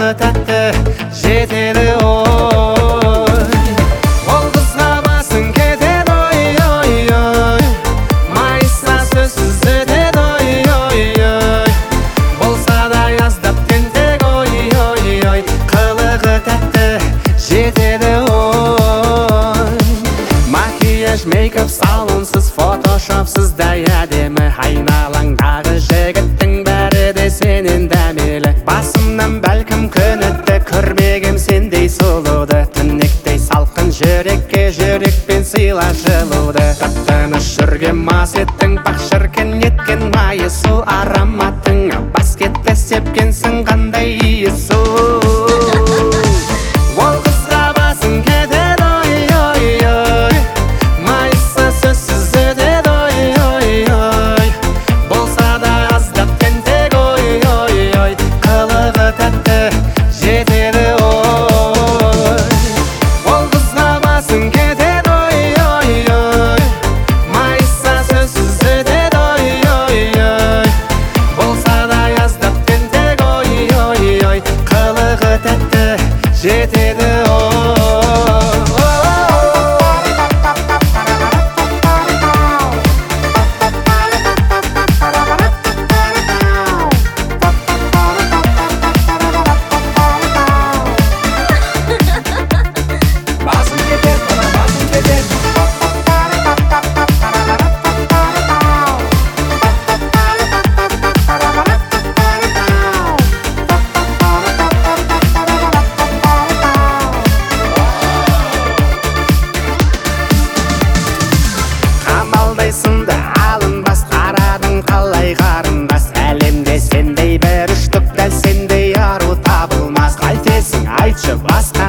қылығы тәтті жетеді ой. Ол қызға басың кетеді ой, ой, ой. Майса сөзсіз өтеді ой, ой, ой. Болса да аздап тентек ой, ой, ой. Қылығы тәтті жетеді ой. Макияж, мейкап, салонсыз, фотошопсыз да әдемі. Айналаңдағы жігіттің бәрі де сенен дәмелі. Басымнан бәлкім күн өтті, көрмегем сендей сұлуды. Түнектей салқын жүрекке жүрекпен сыйла жылуды. Тып-тыныш жүрген мас еттің, бақ шіркін еткен майы су ароматың. Бас кетті сепкенсің қандай иісу. Ол қызға басың кетеді ой, ой, ой. Майса сөзсіз өтеді ой, ой, ой. Болса да аздап тентек ой, ой, ой. Қылығы тәтті жетеді ой. Ол қызға басың кетеді ой, ой, ой. Майса сөзсіз өтеді ой, ой, ой. Болса да аздап тентек ой, ой, ой. Қылығы тәтті жетеді ой. Басым кетеді, бала басым кетеді. Қамалдайсың да алынбас, қарадың қалай қарындас. Әлемде сендей бір үштік, дәл сендей ару табылмас. Қайтесің айтшы басқа